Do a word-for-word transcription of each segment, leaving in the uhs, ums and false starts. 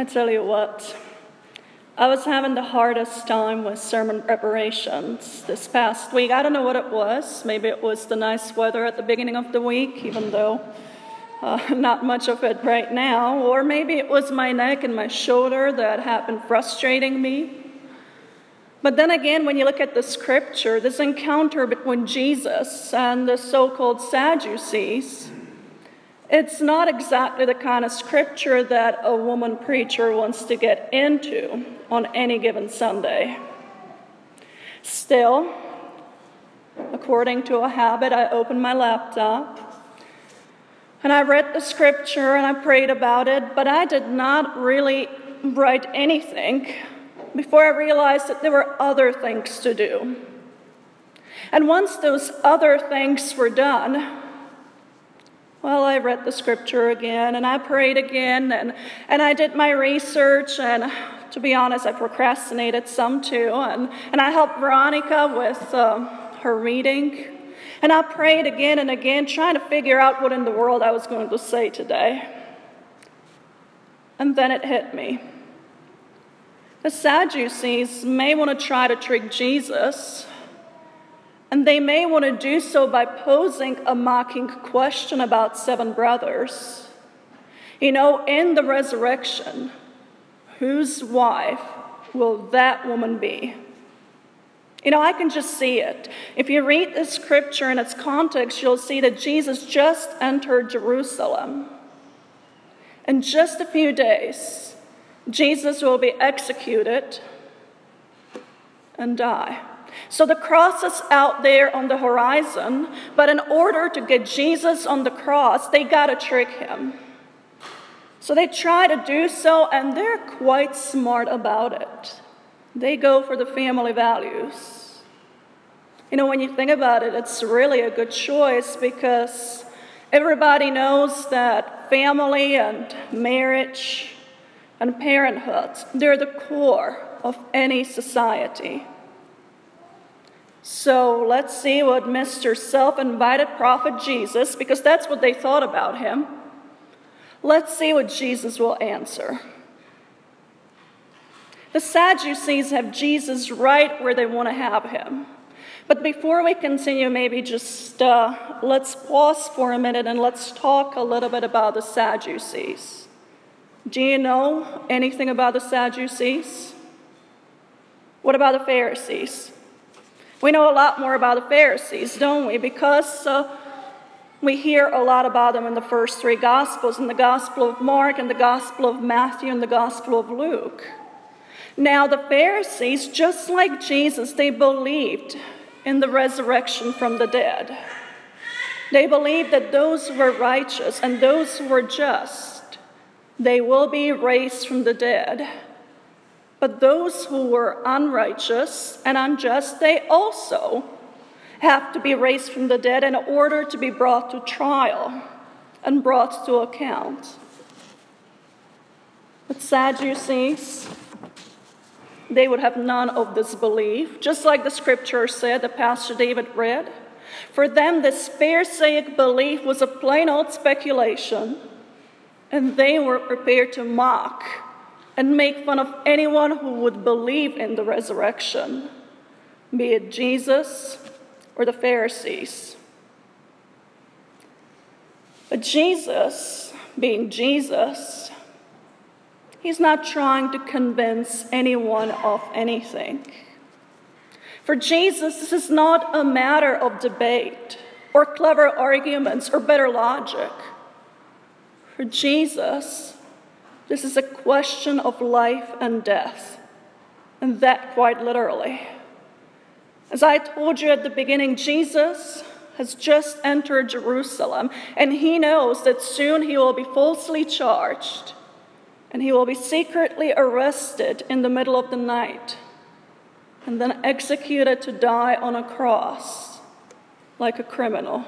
I tell you what, I was having the hardest time with sermon preparations this past week. I don't know what it was. Maybe it was the nice weather at the beginning of the week, even though uh, not much of it right now. Or maybe it was my neck and my shoulder that had been frustrating me. But then again, when you look at the scripture, this encounter between Jesus and the so-called Sadducees, it's not exactly the kind of scripture that a woman preacher wants to get into on any given Sunday. Still, according to a habit, I opened my laptop and I read the scripture and I prayed about it, but I did not really write anything before I realized that there were other things to do. And once those other things were done, well, I read the scripture again, and I prayed again, and, and I did my research, and to be honest, I procrastinated some too, and, and I helped Veronica with uh, her reading, and I prayed again and again, trying to figure out what in the world I was going to say today. And then it hit me. The Sadducees may want to try to trick Jesus, and they may want to do so by posing a mocking question about seven brothers. You know, in the resurrection, whose wife will that woman be? You know, I can just see it. If you read the scripture in its context, you'll see that Jesus just entered Jerusalem. In just a few days, Jesus will be executed and die. So the cross is out there on the horizon, but in order to get Jesus on the cross, they got to trick him. So they try to do so, and they're quite smart about it. They go for the family values. You know, when you think about it, it's really a good choice because everybody knows that family and marriage and parenthood, they're the core of any society. So let's see what Mister Self-Invited Prophet Jesus, because that's what they thought about him, let's see what Jesus will answer. The Sadducees have Jesus right where they want to have him. But before we continue, maybe just uh, let's pause for a minute and let's talk a little bit about the Sadducees. Do you know anything about the Sadducees? What about the Pharisees? We know a lot more about the Pharisees, don't we? Because uh, we hear a lot about them in the first three Gospels, in the Gospel of Mark, and the Gospel of Matthew, and the Gospel of Luke. Now, the Pharisees, just like Jesus, they believed in the resurrection from the dead. They believed that those who were righteous and those who were just, they will be raised from the dead. But those who were unrighteous and unjust, they also have to be raised from the dead in order to be brought to trial and brought to account. But Sadducees, they would have none of this belief. Just like the scripture said that Pastor David read, for them this Pharisaic belief was a plain old speculation, and they were prepared to mock and make fun of anyone who would believe in the resurrection, be it Jesus or the Pharisees. But Jesus, being Jesus, he's not trying to convince anyone of anything. For Jesus, this is not a matter of debate or clever arguments or better logic. For Jesus, this is a question of life and death, and that quite literally. As I told you at the beginning, Jesus has just entered Jerusalem, and he knows that soon he will be falsely charged, and he will be secretly arrested in the middle of the night, and then executed to die on a cross like a criminal.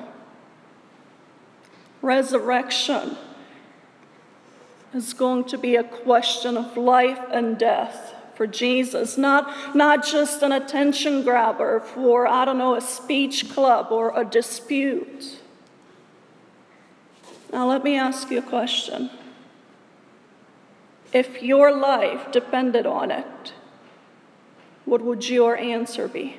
Resurrection is going to be a question of life and death for Jesus, not, not just an attention grabber for, I don't know, a speech club or a dispute. Now let me ask you a question. if your life depended on it, what would your answer be?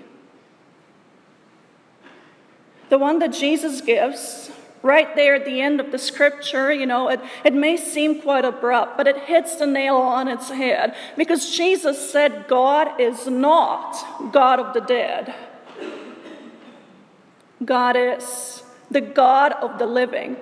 The one that Jesus gives right there at the end of the scripture, you know, it, it may seem quite abrupt, but it hits the nail on its head, because Jesus said God is not God of the dead. God is the God of the living.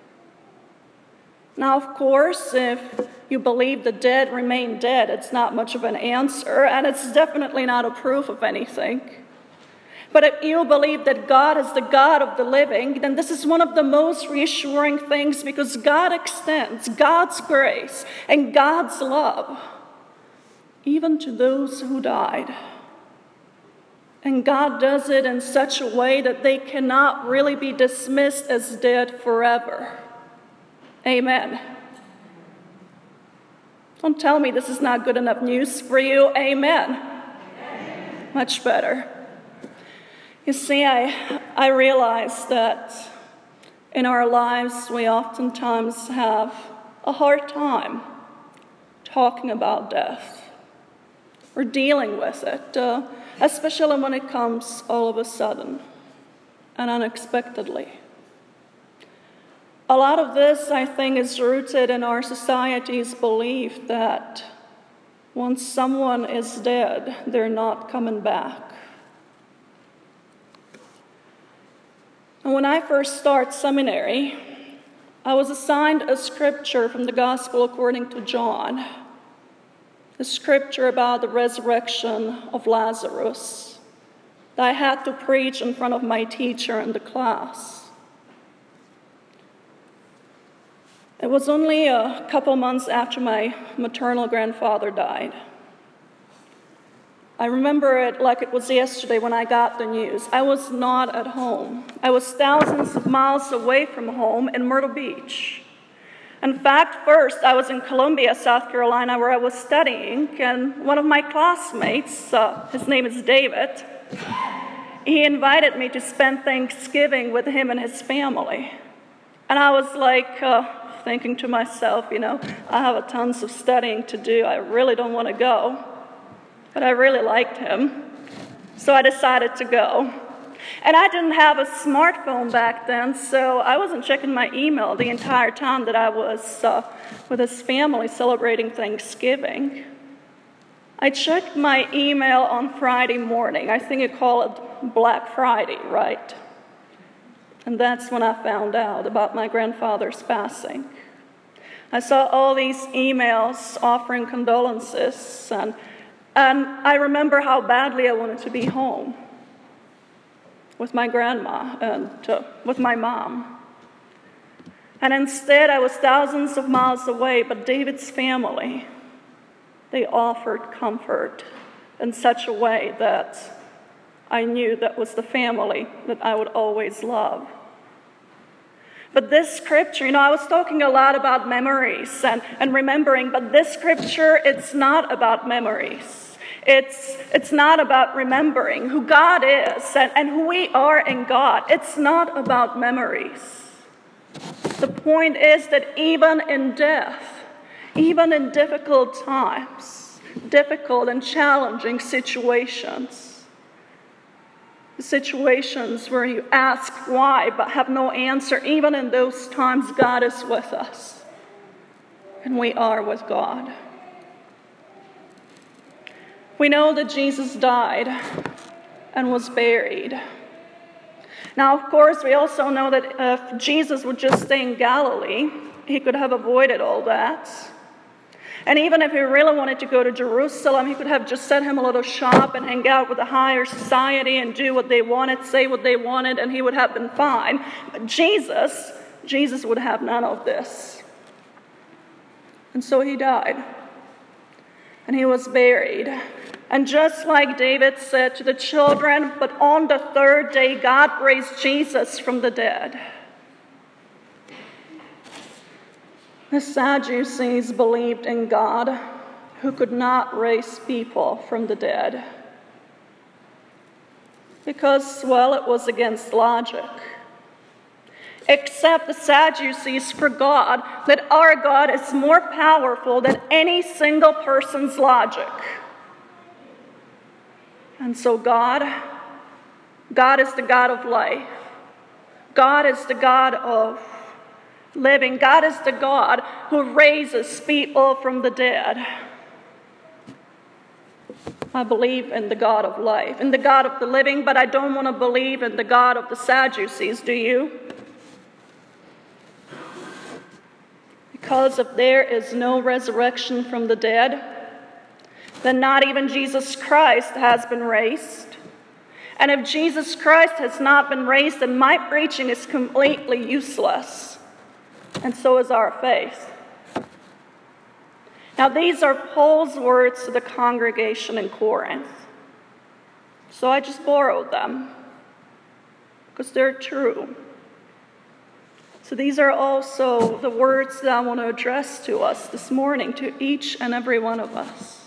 Now, of course, if you believe the dead remain dead, it's not much of an answer, and it's definitely not a proof of anything. But if you believe that God is the God of the living, then this is one of the most reassuring things, because God extends God's grace and God's love even to those who died. And God does it in such a way that they cannot really be dismissed as dead forever. Amen. Don't tell me this is not good enough news for you. Amen. Amen. Much better. You see, I, I realize that in our lives we oftentimes have a hard time talking about death or dealing with it, uh, especially when it comes all of a sudden and unexpectedly. A lot of this, I think, is rooted in our society's belief that once someone is dead, they're not coming back. And when I first started seminary, I was assigned a scripture from the Gospel according to John, a scripture about the resurrection of Lazarus that I had to preach in front of my teacher in the class. It was only a couple months after my maternal grandfather died. I remember it like it was yesterday when I got the news. I was not at home. I was thousands of miles away from home in Myrtle Beach. In fact, first I was in Columbia, South Carolina, where I was studying, and one of my classmates, uh, his name is David, he invited me to spend Thanksgiving with him and his family. And I was like uh, thinking to myself, you know, I have a tons of studying to do. I really don't want to go. But I really liked him, so I decided to go. And I didn't have a smartphone back then, so I wasn't checking my email the entire time that I was uh, with his family celebrating Thanksgiving. I checked my email on Friday morning. I think you call it Black Friday, right? And that's when I found out about my grandfather's passing. I saw all these emails offering condolences, and And I remember how badly I wanted to be home with my grandma and uh, with my mom. And instead, I was thousands of miles away, but David's family, they offered comfort in such a way that I knew that was the family that I would always love. But this scripture, you know, I was talking a lot about memories and, and remembering, but this scripture, it's not about memories. It's, it's not about remembering who God is and, and who we are in God. It's not about memories. The point is that even in death, even in difficult times, difficult and challenging situations, situations where you ask why but have no answer, even in those times, God is with us. And we are with God. We know that Jesus died and was buried. Now, of course, we also know that if Jesus would just stay in Galilee, he could have avoided all that. And even if he really wanted to go to Jerusalem, he could have just set him a little shop and hang out with the higher society and do what they wanted, say what they wanted, and he would have been fine. But Jesus, Jesus would have none of this. And so he died. And he was buried. And just like David said to the children, but on the third day, God raised Jesus from the dead. The Sadducees believed in God, who could not raise people from the dead. Because, well, it was against logic. except the Sadducees forgot that our God is more powerful than any single person's logic. And so God, God is the God of life. God is the God of living. God is the God who raises people from the dead. I believe in the God of life, in the God of the living, but I don't want to believe in the God of the Sadducees, do you? Because if there is no resurrection from the dead, then not even Jesus Christ has been raised. And if Jesus Christ has not been raised, then my preaching is completely useless. And so is our faith. Now, these are Paul's words to the congregation in Corinth. So I just borrowed them because they're true. So these are also the words that I want to address to us this morning, to each and every one of us.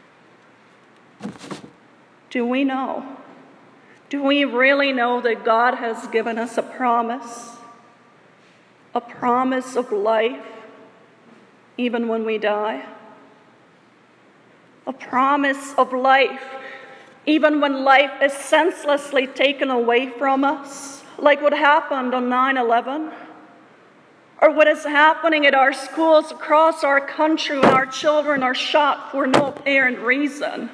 Do we know? Do we really know that God has given us a promise? A promise of life, even when we die? A promise of life, even when life is senselessly taken away from us, like what happened on nine eleven? Or what is happening at our schools across our country when our children are shot for no apparent reason?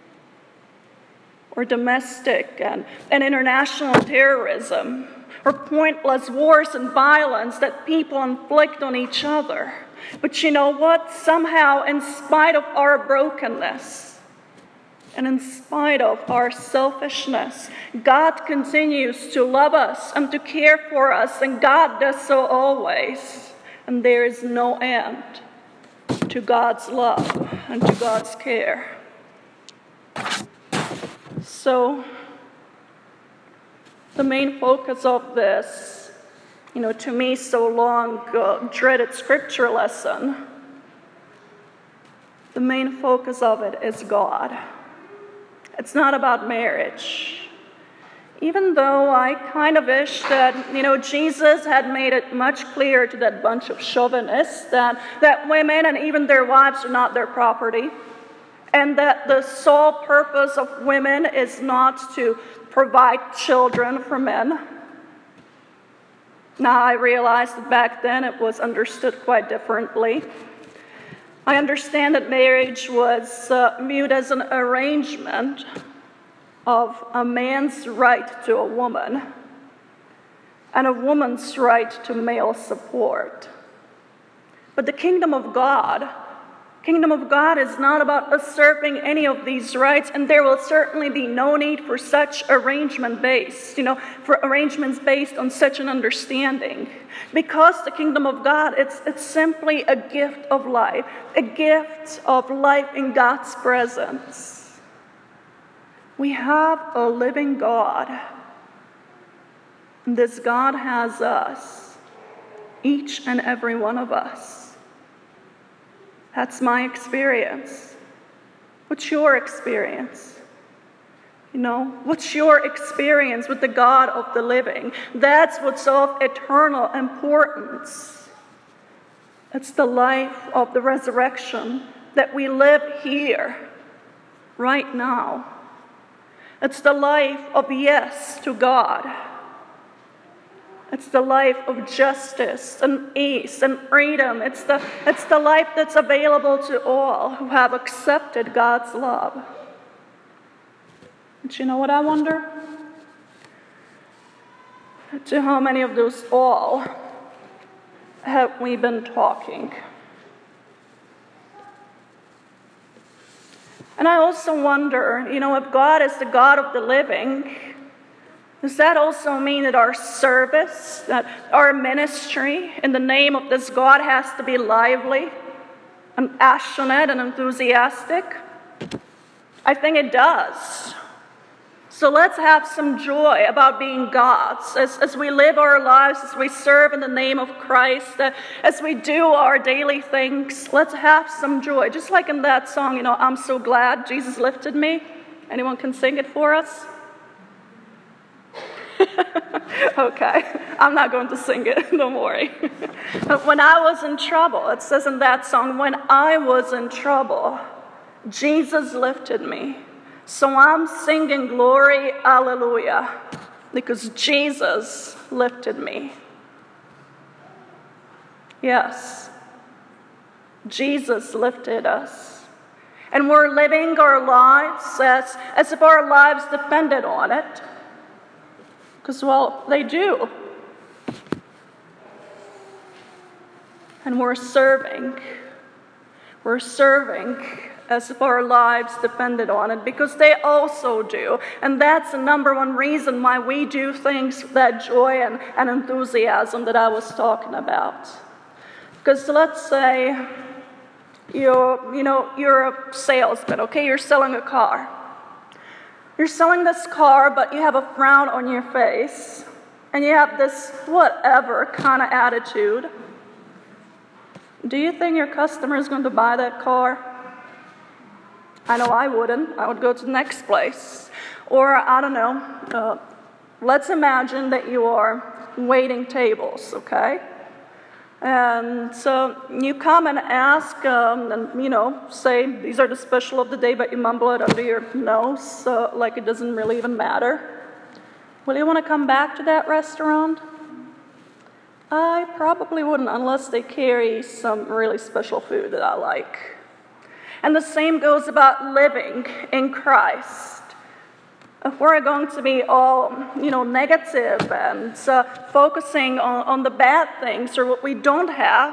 Or domestic and, and international terrorism? Or pointless wars and violence that people inflict on each other? But you know what? Somehow, in spite of our brokenness, and in spite of our selfishness, God continues to love us and to care for us, and God does so always. And there is no end to God's love and to God's care. So, the main focus of this, you know, to me so long uh, dreaded scripture lesson, the main focus of it is God. It's not about marriage. Even though I kind of wish that, you know, Jesus had made it much clearer to that bunch of chauvinists that, that women and even their wives are not their property, and that the sole purpose of women is not to provide children for men. Now, I realize that back then it was understood quite differently. I understand that marriage was uh, viewed as an arrangement of a man's right to a woman and a woman's right to male support. But the kingdom of God, kingdom of God is not about usurping any of these rights, and there will certainly be no need for such arrangement based, you know, for arrangements based on such an understanding. Because the kingdom of God, it's, it's simply a gift of life, a gift of life in God's presence. We have a living God, and this God has us, each and every one of us. That's my experience. What's your experience? You know, what's your experience with the God of the living? That's what's of eternal importance. It's the life of the resurrection that we live here, right now. It's the life of yes to God. It's the life of justice and ease and freedom. It's the, it's the life that's available to all who have accepted God's love. But you know what I wonder? To how many of those all have we been talking? And I also wonder, you know, if God is the God of the living, does that also mean that our service, that our ministry in the name of this God has to be lively and passionate and enthusiastic? I think it does. So let's have some joy about being God's as, as we live our lives, as we serve in the name of Christ, uh, as we do our daily things. Let's have some joy. Just like in that song, you know, I'm so glad Jesus lifted me. Anyone can sing it for us? Okay, I'm not going to sing it, don't worry. But when I was in trouble, it says in that song, when I was in trouble, Jesus lifted me. So I'm singing glory, hallelujah, because Jesus lifted me. Yes, Jesus lifted us. And we're living our lives as, as if our lives depended on it. Because, well, they do. And we're serving. We're serving as if our lives depended on it, because they also do. And that's the number one reason why we do things with that joy and, and enthusiasm that I was talking about. Because let's say you're, you know, you're a salesman, okay? You're selling a car. You're selling this car, but you have a frown on your face, and you have this whatever kind of attitude. Do you think your customer is going to buy that car? I know I wouldn't. I would go to the next place. Or, I don't know, uh, let's imagine that you are waiting tables, okay? And so you come and ask, um, and, you know, say, these are the special of the day, but you mumble it under your nose, so, like it doesn't really even matter. Will you want to come back to that restaurant? I probably wouldn't, unless they carry some really special food that I like. And the same goes about living in Christ. If we're going to be all, you know, negative and uh, focusing on, on the bad things or what we don't have,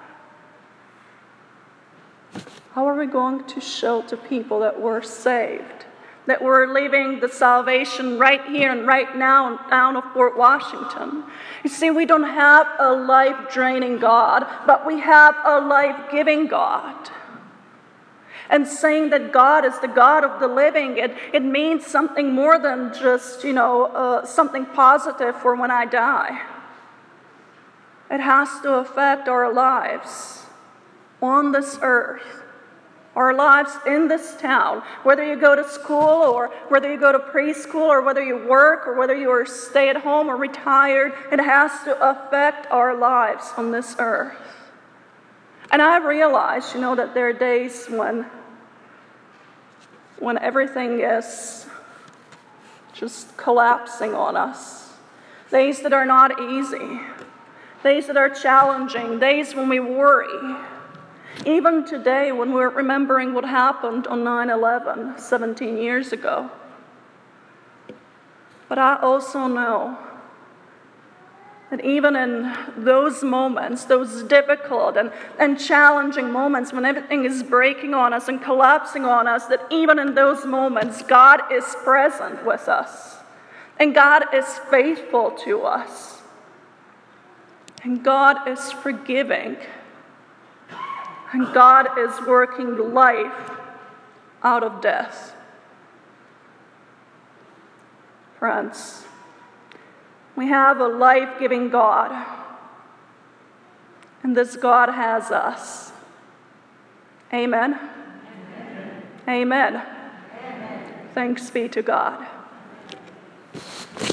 how are we going to show to people that we're saved? That we're living the salvation right here and right now in the town of Fort Washington? You see, we don't have a life-draining God, but we have a life-giving God. And saying that God is the God of the living, it, it means something more than just, you know, uh, something positive for when I die. It has to affect our lives on this earth, our lives in this town. Whether you go to school or whether you go to preschool or whether you work or whether you are stay at home or retired, it has to affect our lives on this earth. And I realize, you know, that there are days when when everything is just collapsing on us. Days that are not easy. Days that are challenging. Days when we worry. Even today, when we're remembering what happened on nine eleven, seventeen years ago. But I also know that even in those moments, those difficult and, and challenging moments when everything is breaking on us and collapsing on us, that even in those moments, God is present with us. And God is faithful to us. And God is forgiving. And God is working life out of death. Friends, we have a life-giving God, and this God has us. Amen? Amen. Amen. Amen. Thanks be to God.